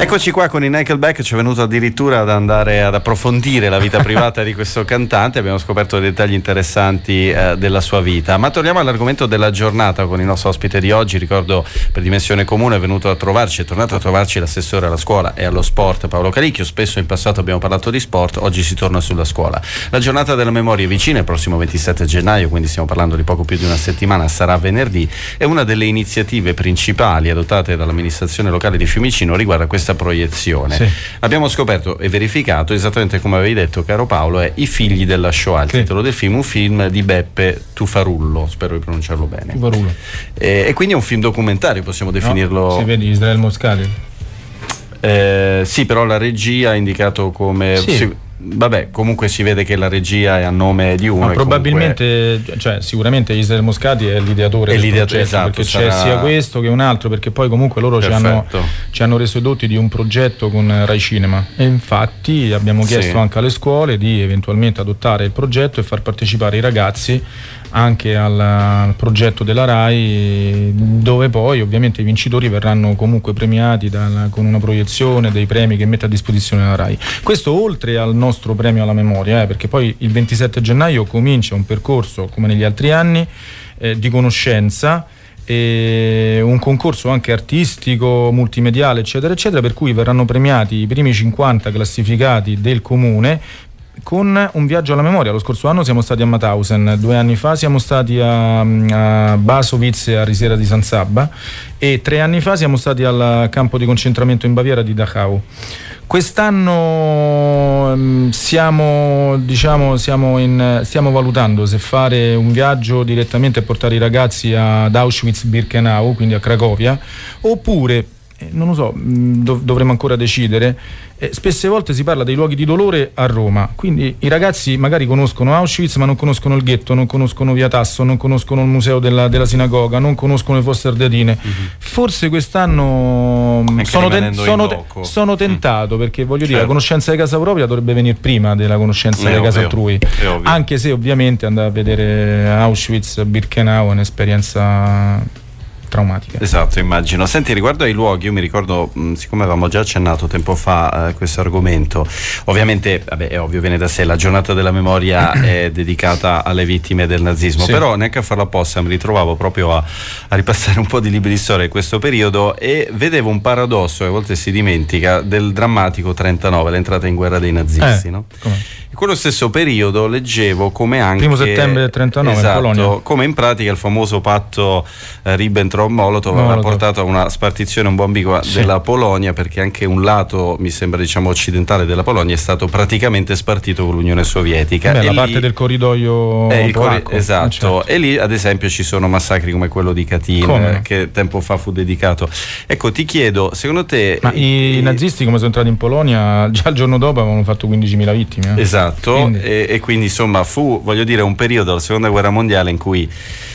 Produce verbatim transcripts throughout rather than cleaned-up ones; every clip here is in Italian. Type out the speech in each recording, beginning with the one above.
Eccoci qua con i Nickelback, ci è venuto addirittura ad andare ad approfondire la vita privata di questo cantante, abbiamo scoperto dettagli interessanti eh, della sua vita, ma torniamo all'argomento della giornata con il nostro ospite di oggi. Ricordo, per Dimensione Comune è venuto a trovarci, è tornato a trovarci l'assessore alla scuola e allo sport Paolo Calicchio. Spesso in passato abbiamo parlato di sport, oggi si torna sulla scuola. La giornata della memoria è vicina, il prossimo ventisette gennaio, quindi stiamo parlando di poco più di una settimana, sarà venerdì, e una delle iniziative principali adottate dall'amministrazione locale di Fiumicino riguarda questa proiezione. Sì. Abbiamo scoperto e verificato, esattamente come avevi detto caro Paolo, è I figli della Shoah, il sì. titolo del film, un film di Beppe Tufarullo, spero di pronunciarlo bene. Tufarullo. E, e quindi è un film documentario, possiamo definirlo. No, si vede Israele Moscati. Eh, sì, però la regia ha indicato come sì. si, vabbè, comunque si vede che la regia è a nome di uno. Ma probabilmente, comunque... cioè sicuramente Israele Moscati è l'ideatore è del progetto, esatto, perché sarà... c'è sia questo che un altro, perché poi comunque loro ci hanno, ci hanno reso dotti di un progetto con Rai Cinema, e infatti abbiamo chiesto sì. anche alle scuole di eventualmente adottare il progetto e far partecipare i ragazzi anche al, al progetto della Rai, dove poi ovviamente i vincitori verranno comunque premiati dal, con una proiezione dei premi che mette a disposizione la Rai. Questo oltre al nostro premio alla memoria, eh, perché poi il ventisette gennaio comincia un percorso come negli altri anni eh, di conoscenza, e un concorso anche artistico, multimediale eccetera eccetera, per cui verranno premiati i primi cinquanta classificati del comune con un viaggio alla memoria. Lo scorso anno siamo stati a Mauthausen, due anni fa siamo stati a, a Basowitz e a Risera di San Sabba, e tre anni fa siamo stati al campo di concentramento in Baviera di Dachau. Quest'anno siamo, diciamo, siamo in, stiamo valutando se fare un viaggio direttamente e portare i ragazzi ad Auschwitz-Birkenau, quindi a Cracovia, oppure Eh, non lo so, dov- dovremmo ancora decidere. Eh, spesse volte si parla dei luoghi di dolore a Roma, quindi i ragazzi magari conoscono Auschwitz ma non conoscono il ghetto, non conoscono Via Tasso, non conoscono il museo della, della sinagoga, non conoscono le Fosse Ardeatine. Mm-hmm. Forse quest'anno sono, ten- sono, te- sono tentato, mm. perché voglio dire, certo. la conoscenza di casa propria dovrebbe venire prima della conoscenza di casa altrui, anche se ovviamente andare a vedere Auschwitz, Birkenau è un'esperienza traumatica. Esatto, immagino. Senti, riguardo ai luoghi, io mi ricordo, mh, siccome avevamo già accennato tempo fa eh, questo argomento, ovviamente, vabbè, è ovvio, viene da sé, la giornata della memoria è dedicata alle vittime del nazismo, sì. però neanche a farlo apposta mi ritrovavo proprio a, a ripassare un po' di libri di storia di questo periodo e vedevo un paradosso, a volte si dimentica, del drammatico trentanove, l'entrata in guerra dei nazisti, eh, no? Come? In quello stesso periodo leggevo come anche primo settembre del trentanove, esatto, in Polonia, come in pratica il famoso patto eh, Ribbentrop-Molotov aveva portato a una spartizione un po' ambigua sì. della Polonia, perché anche un lato, mi sembra, diciamo occidentale della Polonia è stato praticamente spartito con l'Unione Sovietica. Beh, e la lì, parte del corridoio eh, polacco, cori- esatto, certo. E lì ad esempio ci sono massacri come quello di Katyn, come? che tempo fa fu dedicato. Ecco, ti chiedo, secondo te ma i, i nazisti come sono entrati in Polonia già il giorno dopo avevano fatto quindicimila vittime, eh? Esatto. Quindi. E, e quindi insomma fu, voglio dire, un periodo della seconda guerra mondiale in cui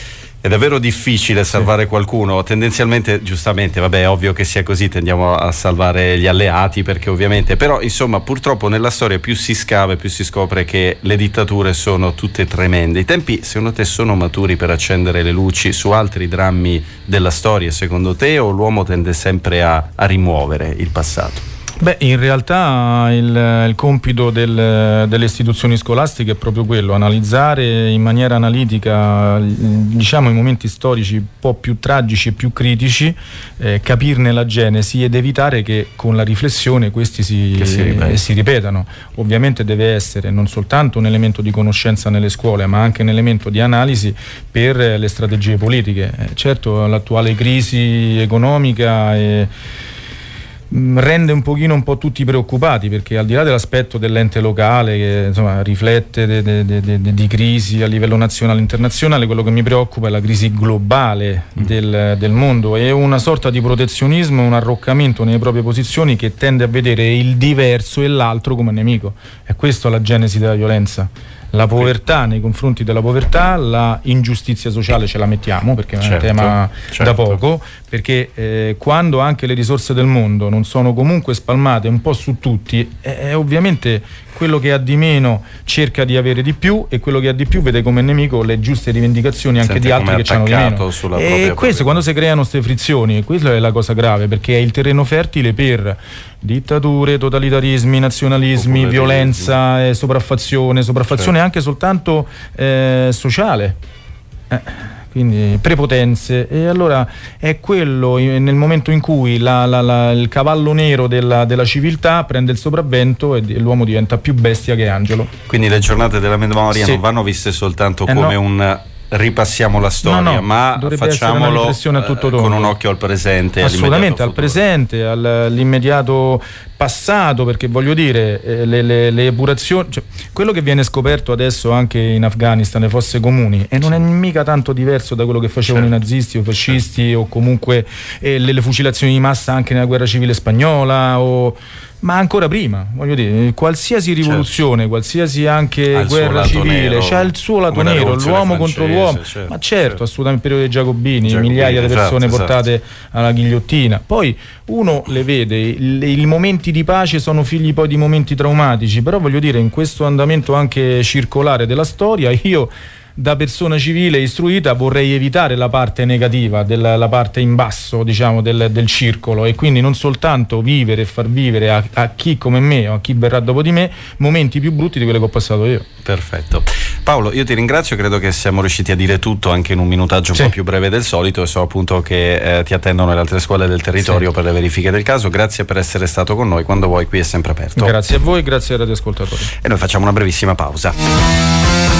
è davvero difficile salvare sì. qualcuno. Tendenzialmente, giustamente, vabbè, è ovvio che sia così, tendiamo a salvare gli alleati, perché ovviamente, però insomma purtroppo nella storia più si scava e più si scopre che le dittature sono tutte tremende. I tempi secondo te sono maturi per accendere le luci su altri drammi della storia, secondo te, o l'uomo tende sempre a, a rimuovere il passato? Beh, in realtà il, il compito del, delle istituzioni scolastiche è proprio quello, analizzare in maniera analitica, diciamo, i momenti storici un po' più tragici e più critici, eh, capirne la genesi ed evitare che con la riflessione questi si, si, eh, si ripetano. Ovviamente deve essere non soltanto un elemento di conoscenza nelle scuole, ma anche un elemento di analisi per le strategie politiche. Eh, certo, l'attuale crisi economica e rende un pochino un po' tutti preoccupati, perché al di là dell'aspetto dell'ente locale che insomma riflette de, de, de, de, di crisi a livello nazionale e internazionale, quello che mi preoccupa è la crisi globale mm. del, del mondo e una sorta di protezionismo, un arroccamento nelle proprie posizioni che tende a vedere il diverso e l'altro come nemico. È questa la genesi della violenza. la povertà nei confronti della povertà, la ingiustizia sociale ce la mettiamo perché è certo, un tema certo. da poco, perché eh, quando anche le risorse del mondo non sono comunque spalmate un po' su tutti, eh, ovviamente quello che ha di meno cerca di avere di più e quello che ha di più vede come nemico le giuste rivendicazioni anche Senti di altri che hanno di meno. E questo, quando si creano queste frizioni, quella è la cosa grave, perché è il terreno fertile per dittature, totalitarismi, nazionalismi, violenza, eh, sopraffazione, sopraffazione certo. anche soltanto eh, sociale. Eh. Quindi prepotenze, e allora è quello nel momento in cui la, la, la, il cavallo nero della, della civiltà prende il sopravvento e l'uomo diventa più bestia che angelo. Quindi le giornate della memoria sì. non vanno viste soltanto eh come no. un ripassiamo la storia, no, no, ma facciamolo a tutto con un occhio al presente. Assolutamente, al presente, all'immediato passato, perché voglio dire, eh, le, le, le epurazioni, cioè, quello che viene scoperto adesso anche in Afghanistan, le fosse comuni, e non è mica tanto diverso da quello che facevano certo. i nazisti o fascisti certo. o comunque eh, le, le fucilazioni di massa anche nella guerra civile spagnola o... ma ancora prima, voglio dire, qualsiasi rivoluzione, certo. qualsiasi anche guerra civile, c'ha il suo lato nero, l'uomo contro l'uomo, certo, ma certo, certo, assolutamente il periodo dei Giacobini, Giacobini migliaia di persone esatto, portate esatto. alla ghigliottina. Poi uno le vede, i momenti di pace sono figli poi di momenti traumatici, però voglio dire, in questo andamento anche circolare della storia, io da persona civile istruita vorrei evitare la parte negativa, della, la parte in basso, diciamo, del, del circolo, e quindi non soltanto vivere e far vivere a, a chi come me o a chi verrà dopo di me momenti più brutti di quelli che ho passato io. Perfetto. Paolo, io ti ringrazio, credo che siamo riusciti a dire tutto anche in un minutaggio un sì. po' più breve del solito, e so appunto che eh, ti attendono le altre scuole del territorio sì. per le verifiche del caso. Grazie per essere stato con noi, quando vuoi qui è sempre aperto. Grazie a voi, grazie ai radioascoltatori. E noi facciamo una brevissima pausa.